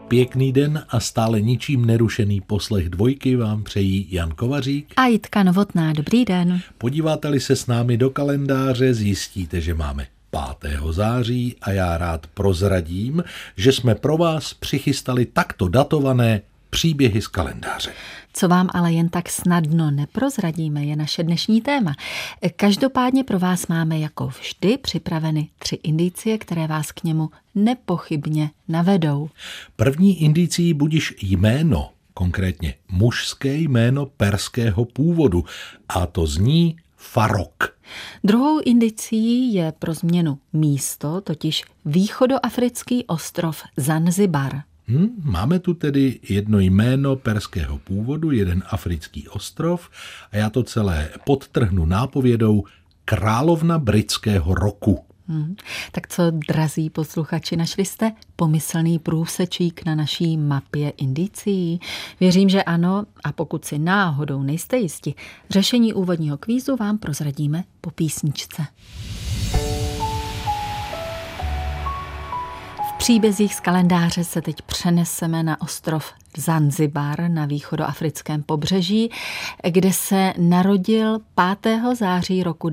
Pěkný den a stále ničím nerušený poslech Dvojky vám přejí Jan Kovařík a Jitka Novotná. Dobrý den. Podíváte-li se s námi do kalendáře, zjistíte, že máme 5. září a já rád prozradím, že jsme pro vás přichystali takto datované příběhy z kalendáře. Co vám ale jen tak snadno neprozradíme, je naše dnešní téma. Každopádně pro vás máme jako vždy připraveny 3 indicie, které vás k němu nepochybně navedou. První indicií budiž jméno, konkrétně mužské jméno perského původu, a to zní Farok. Druhou indicií je pro změnu místo, totiž východoafrický ostrov Zanzibar. Máme tu tedy jedno jméno perského původu, jeden africký ostrov a já to celé podtrhnu nápovědou královna britského roku. Tak co, drazí posluchači, našli jste pomyslný průsečík na naší mapě indicií? Věřím, že ano, a pokud si náhodou nejste jisti, řešení úvodního kvízu vám prozradíme po písničce. V příbězích z kalendáře se teď přeneseme na ostrov Zanzibar na východoafrickém pobřeží, kde se narodil 5. září roku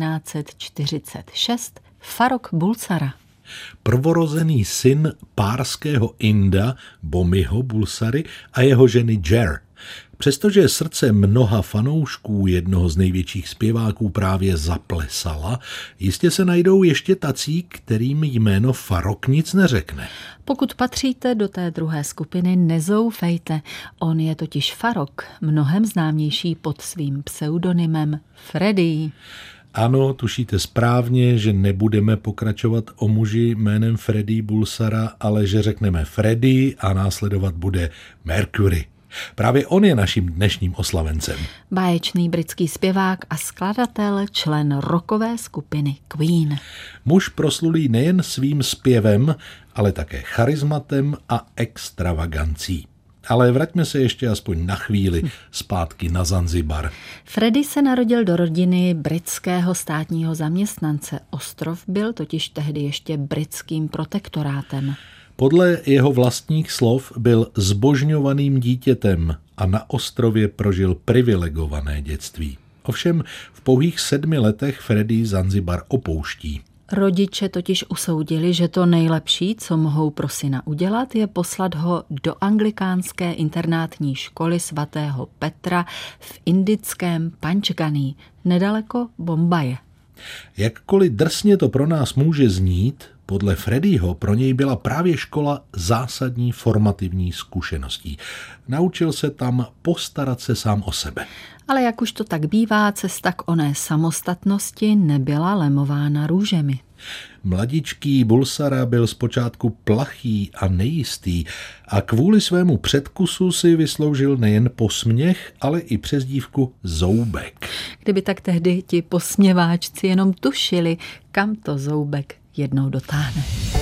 1946 Farok Bulsara. Prvorozený syn párského Inda Bomiho Bulsary a jeho ženy Jer. Přestože srdce mnoha fanoušků jednoho z největších zpěváků právě zaplesala, jistě se najdou ještě tací, kterým jméno Farok nic neřekne. Pokud patříte do té druhé skupiny, nezoufejte. On je totiž Farok, mnohem známější pod svým pseudonymem Freddy. Ano, tušíte správně, že nebudeme pokračovat o muži jménem Freddy Bulsara, ale že řekneme Freddy a následovat bude Mercury. Právě on je naším dnešním oslavencem. Báječný britský zpěvák a skladatel, člen rockové skupiny Queen. Muž proslulý nejen svým zpěvem, ale také charizmatem a extravagancí. Ale vraťme se ještě aspoň na chvíli zpátky na Zanzibar. Freddy se narodil do rodiny britského státního zaměstnance. Ostrov byl totiž tehdy ještě britským protektorátem. Podle jeho vlastních slov byl zbožňovaným dítětem a na ostrově prožil privilegované dětství. Ovšem v pouhých 7 letech Freddy Zanzibar opouští. Rodiče totiž usoudili, že to nejlepší, co mohou pro syna udělat, je poslat ho do anglikánské internátní školy svatého Petra v indickém Pančganí, nedaleko Bombaje. Jakkoliv drsně to pro nás může znít, podle Freddyho pro něj byla právě škola zásadní formativní zkušeností. Naučil se tam postarat se sám o sebe. Ale jak už to tak bývá, cesta k oné samostatnosti nebyla lemována růžemi. Mladičký Bulsara byl zpočátku plachý a nejistý a kvůli svému předkusu si vysloužil nejen posměch, ale i přezdívku Zoubek. Kdyby tak tehdy ti posměváčci jenom tušili, kam to Zoubek jednou dotáhne.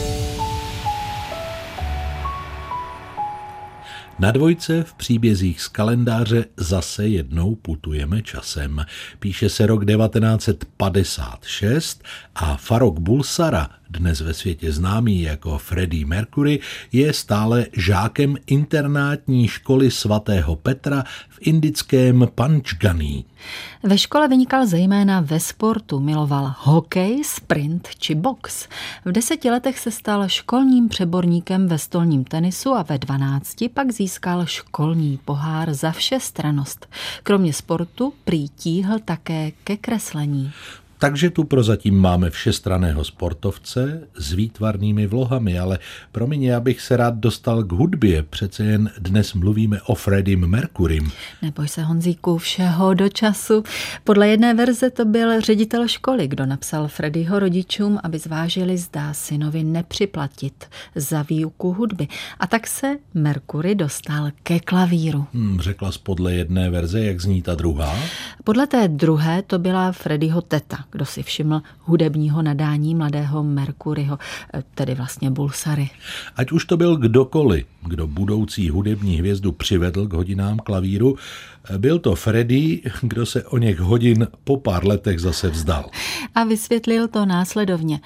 Na Dvojce v příbězích z kalendáře zase jednou putujeme časem. Píše se rok 1956 a Farok Bulsara, dnes ve světě známý jako Freddie Mercury, je stále žákem internátní školy svatého Petra v indickém Pančganí. Ve škole vynikal zejména ve sportu, miloval hokej, sprint či box. V 10 letech se stal školním přeborníkem ve stolním tenisu a ve 12 pak získal školní pohár za všestrannost. Kromě sportu prý tíhl také ke kreslení. Takže tu prozatím máme všestranného sportovce s výtvarnými vlohami, ale promiň, já bych se rád dostal k hudbě, přece jen dnes mluvíme o Freddym Mercurym. Neboj se, Honzíku, všeho do času. Podle jedné verze to byl ředitel školy, kdo napsal Freddyho rodičům, aby zvážili, zda synovi nepřiplatit za výuku hudby. A tak se Mercury dostal ke klavíru. Řekla jsi podle jedné verze, jak zní ta druhá? Podle té druhé to byla Freddyho teta, kdo si všiml hudebního nadání mladého Mercuryho, tedy vlastně Bulsary. Ať už to byl kdokoliv, kdo budoucí hudební hvězdu přivedl k hodinám klavíru, byl to Freddy, kdo se o něch hodin po pár letech zase vzdal. A vysvětlil to následovně.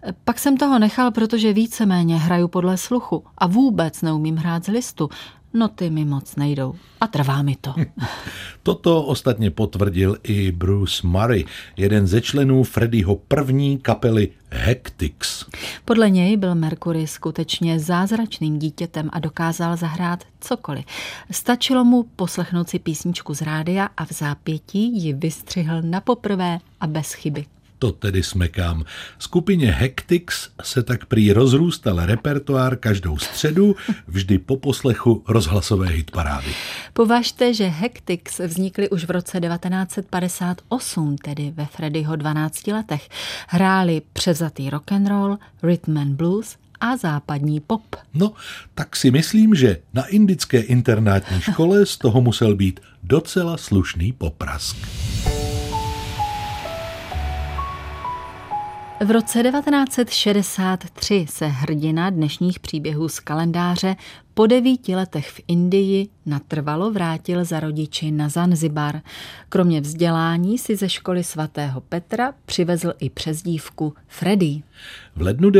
Pak jsem toho nechal, protože víceméně hraju podle sluchu a vůbec neumím hrát z listu. Noty mi moc nejdou a trvá mi to. Toto ostatně potvrdil i Bruce Murray, jeden ze členů Freddieho první kapely Hectics. Podle něj byl Mercury skutečně zázračným dítětem a dokázal zahrát cokoliv. Stačilo mu poslechnout si písničku z rádia a v zápětí ji vystřihl napoprvé a bez chyby. To tedy smekám. Skupině Hectics se tak prý rozrůstal repertoár každou středu, vždy po poslechu rozhlasové hitparády. Považte, že Hectics vznikly už v roce 1958, tedy ve Freddieho 12 letech. Hráli převzatý rock'n'roll, rhythm and blues a západní pop. No, tak si myslím, že na indické internátní škole z toho musel být docela slušný poprask. V roce 1963 se hrdina dnešních příběhů z kalendáře po 9 letech v Indii natrvalo vrátil za rodiči na Zanzibar. Kromě vzdělání si ze školy svatého Petra přivezl i přezdívku Freddie. V lednu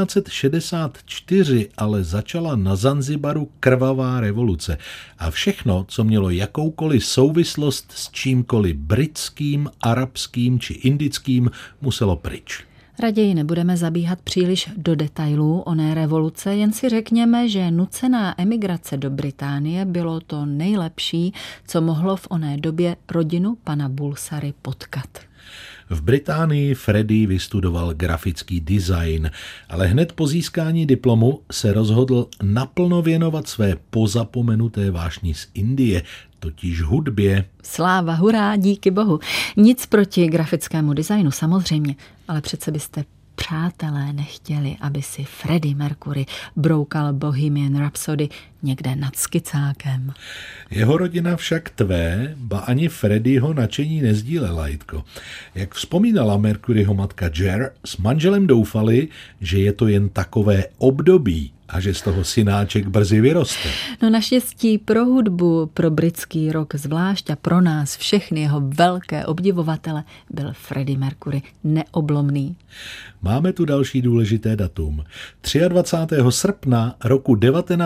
1964 ale začala na Zanzibaru krvavá revoluce a všechno, co mělo jakoukoliv souvislost s čímkoliv britským, arabským či indickým, muselo pryč. Raději nebudeme zabíhat příliš do detailů oné revoluce, jen si řekněme, že nucená emigrace do Británie bylo to nejlepší, co mohlo v oné době rodinu pana Bulsary potkat. V Británii Freddie vystudoval grafický design, ale hned po získání diplomu se rozhodl naplno věnovat své pozapomenuté vášni z Indie, totiž hudbě. Sláva, hurá, díky bohu. Nic proti grafickému designu samozřejmě, ale přece byste přátelé nechtěli, aby si Freddie Mercury broukal Bohemian Rhapsody někde nad skicákem. Jeho rodina však tvé, ba ani Freddieho nadšení nezdílela, Jitko. Jak vzpomínala Mercuryho matka Jer, s manželem doufali, že je to jen takové období a že z toho synáček brzy vyroste. No naštěstí pro hudbu, pro britský rock zvlášť a pro nás všechny jeho velké obdivovatele byl Freddie Mercury neoblomný. Máme tu další důležité datum. 23. srpna roku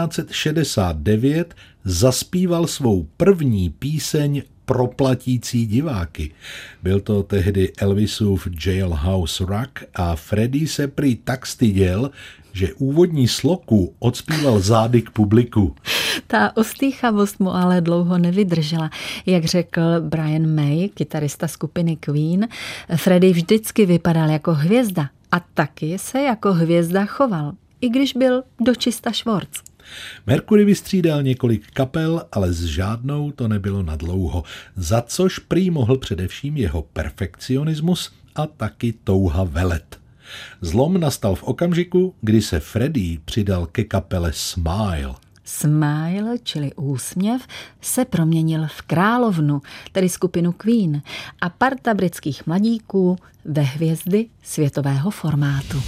1969 zaspíval svou první píseň pro platící diváky. Byl to tehdy Elvisův Jailhouse Rock a Freddie se prý tak styděl, že úvodní sloku odspíval zády k publiku. Ta ostýchavost mu ale dlouho nevydržela. Jak řekl Brian May, kytarista skupiny Queen, Freddie vždycky vypadal jako hvězda a taky se jako hvězda choval, i když byl dočista švorc. Mercury vystřídal několik kapel, ale s žádnou to nebylo nadlouho, za což prý mohl především jeho perfekcionismus a taky touha velet. Zlom nastal v okamžiku, kdy se Freddie přidal ke kapele Smile. Smile, čili úsměv, se proměnil v královnu, tedy skupinu Queen, a parta britských mladíků ve hvězdy světového formátu.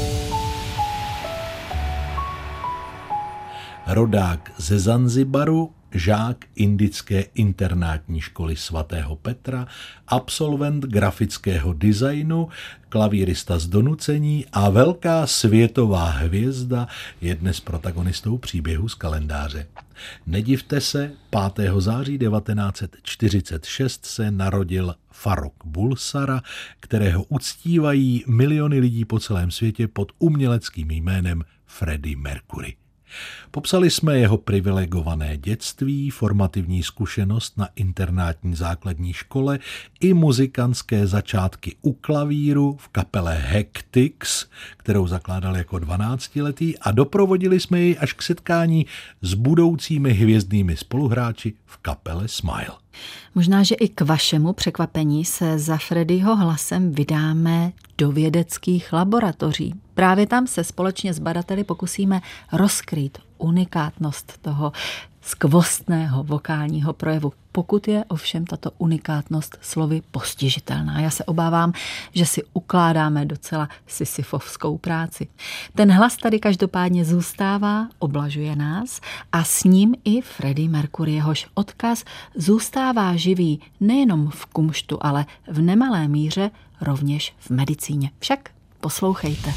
Rodák ze Zanzibaru, žák indické internátní školy svatého Petra, absolvent grafického designu, klavírista z donucení a velká světová hvězda je dnes protagonistou příběhu z kalendáře. Nedivte se, 5. září 1946 se narodil Farrokh Bulsara, kterého uctívají miliony lidí po celém světě pod uměleckým jménem Freddie Mercury. Popsali jsme jeho privilegované dětství, formativní zkušenost na internátní základní škole i muzikantské začátky u klavíru v kapele Hectics, kterou zakládal jako 12letý, a doprovodili jsme jej až k setkání s budoucími hvězdnými spoluhráči v kapele Smile. Možná, že i k vašemu překvapení se za Freddieho hlasem vydáme do vědeckých laboratoří. Právě tam se společně s badateli pokusíme rozkrýt unikátnost toho skvostného vokálního projevu, pokud je ovšem tato unikátnost slovy postižitelná. Já se obávám, že si ukládáme docela sisyfovskou práci. Ten hlas tady každopádně zůstává, oblažuje nás a s ním i Freddie Mercury, jehož odkaz zůstává živý nejenom v kumštu, ale v nemalé míře rovněž v medicíně. Však Poslouchejte.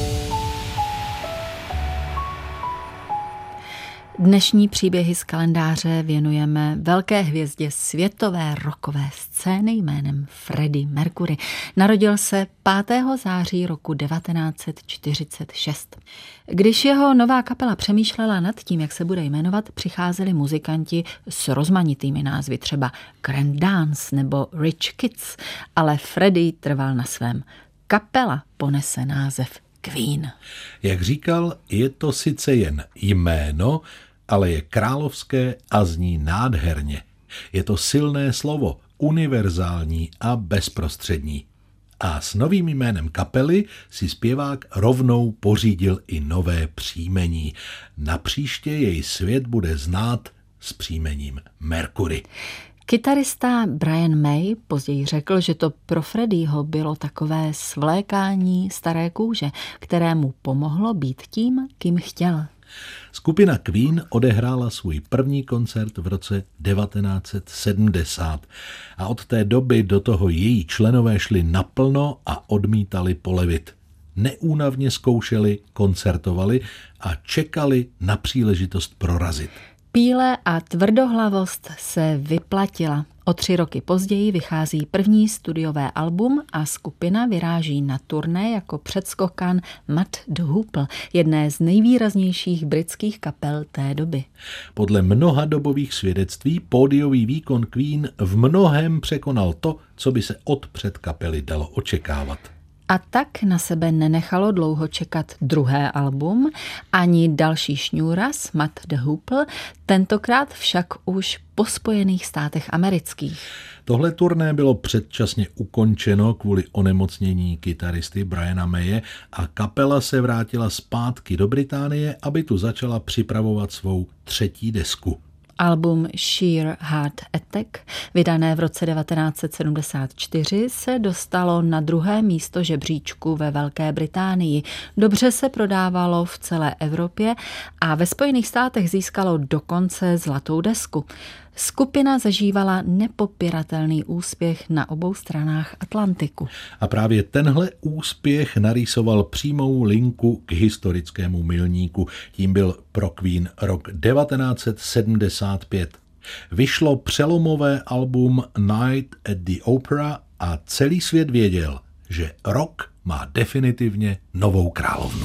Dnešní příběhy z kalendáře věnujeme velké hvězdě světové rockové scény jménem Freddie Mercury. Narodil se 5. září roku 1946. Když jeho nová kapela přemýšlela nad tím, jak se bude jmenovat, přicházeli muzikanti s rozmanitými názvy, třeba Grand Dance nebo Rich Kids, ale Freddie trval na svém. Kapela ponese název Queen. Jak říkal, je to sice jen jméno, ale je královské a zní nádherně. Je to silné slovo, univerzální a bezprostřední. A s novým jménem kapely si zpěvák rovnou pořídil i nové příjmení. Napříště jej svět bude znát s příjmením Mercury. Kytarista Brian May později řekl, že to pro Freddieho bylo takové svlékání staré kůže, které mu pomohlo být tím, kým chtěl. Skupina Queen odehrála svůj první koncert v roce 1970 a od té doby do toho její členové šli naplno a odmítali polevit. Neúnavně zkoušeli, koncertovali a čekali na příležitost prorazit. Píle a tvrdohlavost se vyplatila. O 3 roky později vychází první studiové album a skupina vyráží na turné jako předskokan Mud the Hoople, jedné z nejvýraznějších britských kapel té doby. Podle mnoha dobových svědectví pódiový výkon Queen v mnohém překonal to, co by se od předkapely dalo očekávat. A tak na sebe nenechalo dlouho čekat druhé album, ani další šňůraz Mud the Hoople, tentokrát však už po Spojených státech amerických. Tohle turné bylo předčasně ukončeno kvůli onemocnění kytaristy Briana Maye a kapela se vrátila zpátky do Británie, aby tu začala připravovat svou 3. desku. Album Sheer Heart Attack, vydané v roce 1974, se dostalo na 2. místo žebříčku ve Velké Británii. Dobře se prodávalo v celé Evropě a ve Spojených státech získalo dokonce zlatou desku. Skupina zažívala nepopiratelný úspěch na obou stranách Atlantiku. A právě tenhle úspěch narýsoval přímou linku k historickému milníku. Tím byl pro Queen rok 1975. Vyšlo přelomové album Night at the Opera a celý svět věděl, že rock má definitivně novou královnu.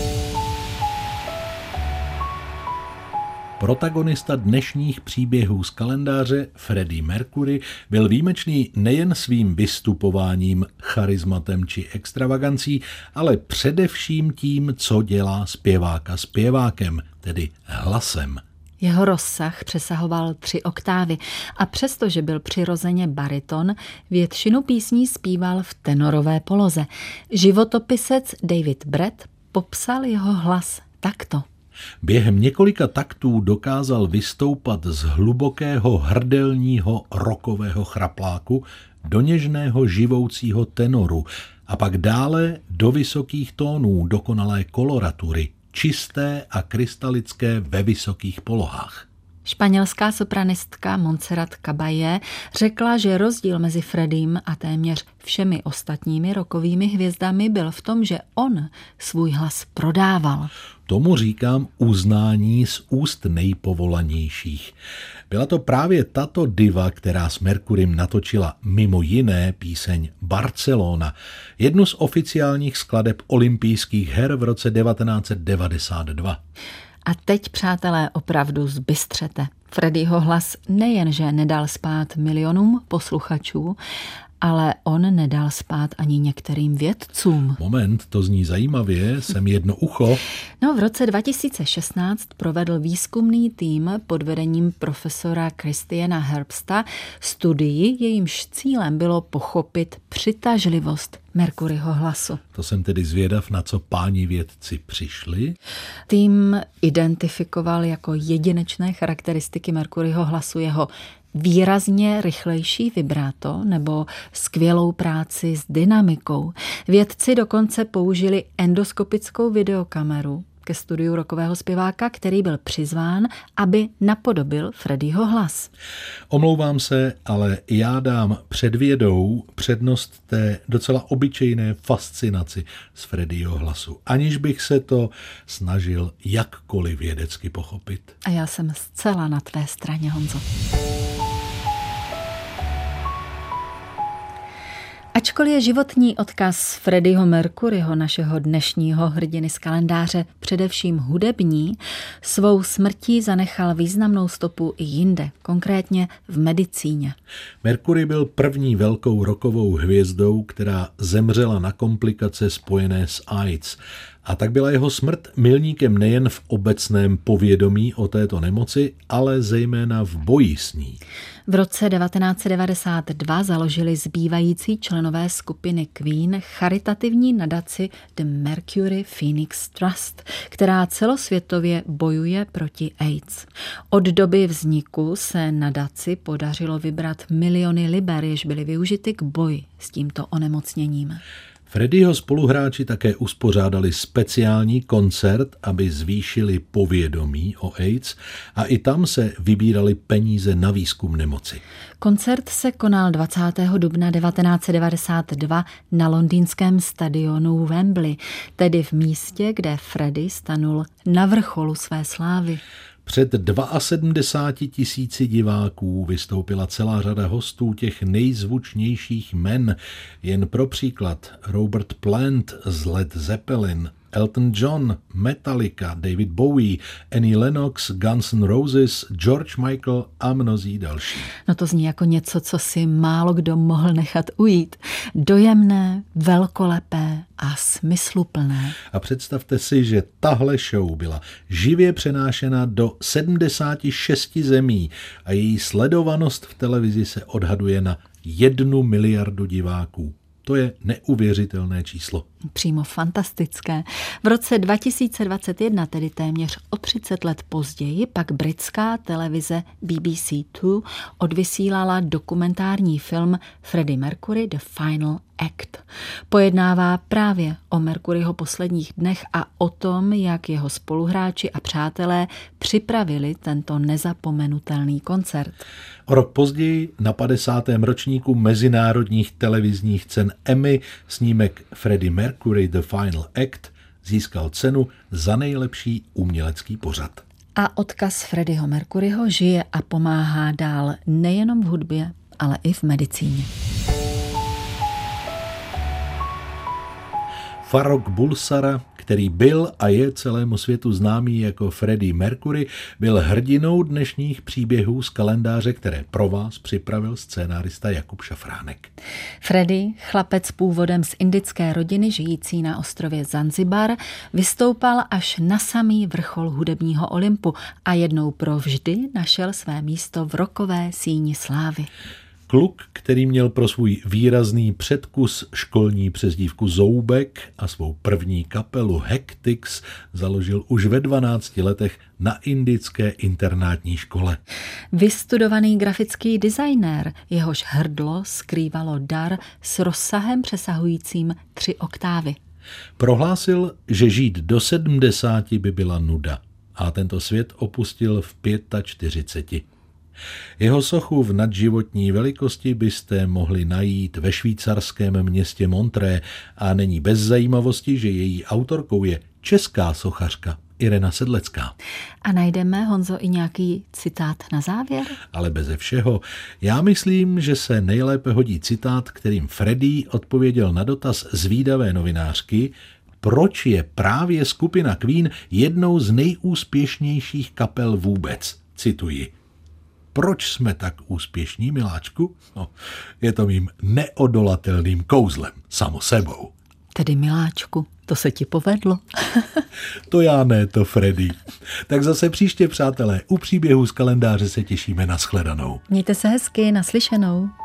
Protagonista dnešních příběhů z kalendáře Freddie Mercury byl výjimečný nejen svým vystupováním, charizmatem či extravagancí, ale především tím, co dělá zpěváka zpěvákem, tedy hlasem. Jeho rozsah přesahoval 3 oktávy a přestože byl přirozeně bariton, většinu písní zpíval v tenorové poloze. Životopisec David Brett popsal jeho hlas takto. Během několika taktů dokázal vystoupat z hlubokého hrdelního rockového chrapláku do něžného živoucího tenoru a pak dále do vysokých tónů dokonalé koloratury, čisté a krystalické ve vysokých polohách. Španělská sopranistka Montserrat Caballé řekla, že rozdíl mezi Freddiem a téměř všemi ostatními rockovými hvězdami byl v tom, že on svůj hlas prodával. Tomu říkám uznání z úst nejpovolanějších. Byla to právě tato diva, která s Mercurym natočila mimo jiné píseň Barcelona, jednu z oficiálních skladeb olympijských her v roce 1992. A teď, přátelé, opravdu zbystřete. Freddieho hlas nejenže nedal spát milionům posluchačů, ale on nedal spát ani některým vědcům. Moment, to zní zajímavě, jsem jedno ucho. No, v roce 2016 provedl výzkumný tým pod vedením profesora Christiana Herbsta studii, jejímž cílem bylo pochopit přitažlivost Mercuryho hlasu. To jsem tedy zvědav, na co páni vědci přišli. Tým identifikoval jako jedinečné charakteristiky Mercuryho hlasu jeho výrazně rychlejší vibrato nebo skvělou práci s dynamikou. Vědci dokonce použili endoskopickou videokameru, ke studiu rockového zpěváka, který byl přizván, aby napodobil Freddieho hlas. Omlouvám se, ale já dám před vědou přednost té docela obyčejné fascinaci z Freddieho hlasu, aniž bych se to snažil jakkoliv vědecky pochopit. A já jsem zcela na tvé straně, Honzo. Ačkoliv je životní odkaz Freddieho Mercuryho, našeho dnešního hrdiny z kalendáře, především hudební, svou smrtí zanechal významnou stopu i jinde, konkrétně v medicíně. Mercury byl první velkou rockovou hvězdou, která zemřela na komplikace spojené s AIDS. A tak byla jeho smrt milníkem nejen v obecném povědomí o této nemoci, ale zejména v boji s ní. V roce 1992 založili zbývající členové skupiny Queen charitativní nadaci The Mercury Phoenix Trust, která celosvětově bojuje proti AIDS. Od doby vzniku se nadaci podařilo vybrat miliony liber, jež byly využity k boji s tímto onemocněním. Freddieho spoluhráči také uspořádali speciální koncert, aby zvýšili povědomí o AIDS, a i tam se vybírali peníze na výzkum nemoci. Koncert se konal 20. dubna 1992 na londýnském stadionu Wembley, tedy v místě, kde Freddie stanul na vrcholu své slávy. Před 72 000 diváků vystoupila celá řada hostů těch nejzvučnějších men. Jen pro příklad Robert Plant z Led Zeppelin, Elton John, Metallica, David Bowie, Annie Lennox, Guns N' Roses, George Michael a mnozí další. No to zní jako něco, co si málo kdo mohl nechat ujít. Dojemné, velkolepé a smysluplné. A představte si, že tahle show byla živě přenášena do 76 zemí a její sledovanost v televizi se odhaduje na 1 miliardu diváků. To je neuvěřitelné číslo. Přímo fantastické. V roce 2021, tedy téměř o 30 let později, pak britská televize BBC2 odvysílala dokumentární film Freddie Mercury The Final Act. Pojednává právě o Mercuryho posledních dnech a o tom, jak jeho spoluhráči a přátelé připravili tento nezapomenutelný koncert. O rok později, na 50. ročníku mezinárodních televizních cen Emmy, snímek Freddie Mercury The Final Act získal cenu za nejlepší umělecký pořad. A odkaz Freddieho Mercuryho žije a pomáhá dál nejenom v hudbě, ale i v medicíně. Farrokh Bulsara, který byl a je celému světu známý jako Freddie Mercury, byl hrdinou dnešních příběhů z kalendáře, které pro vás připravil scénárista Jakub Šafránek. Freddie, chlapec původem z indické rodiny žijící na ostrově Zanzibar, vystoupal až na samý vrchol hudebního Olympu a jednou provždy našel své místo v rockové síni slávy. Kluk, který měl pro svůj výrazný předkus školní přezdívku Zoubek a svou první kapelu Hectics založil už ve 12 letech na indické internátní škole. Vystudovaný grafický designér, jehož hrdlo skrývalo dar s rozsahem přesahujícím 3 oktávy. Prohlásil, že žít do 70 by byla nuda a tento svět opustil v 45. Jeho sochu v nadživotní velikosti byste mohli najít ve švýcarském městě Montré a není bez zajímavosti, že její autorkou je česká sochařka Irena Sedlecká. A najdeme, Honzo, i nějaký citát na závěr? Ale beze všeho. Já myslím, že se nejlépe hodí citát, kterým Freddie odpověděl na dotaz zvídavé novinářky, proč je právě skupina Queen jednou z nejúspěšnějších kapel vůbec. Cituji. Proč jsme tak úspěšní, miláčku? No, je to mým neodolatelným kouzlem, samo sebou. Tedy miláčku, to se ti povedlo. To já ne, to Freddie. Tak zase příště, přátelé, u příběhů z kalendáře se těšíme na shledanou. Mějte se hezky, naslyšenou.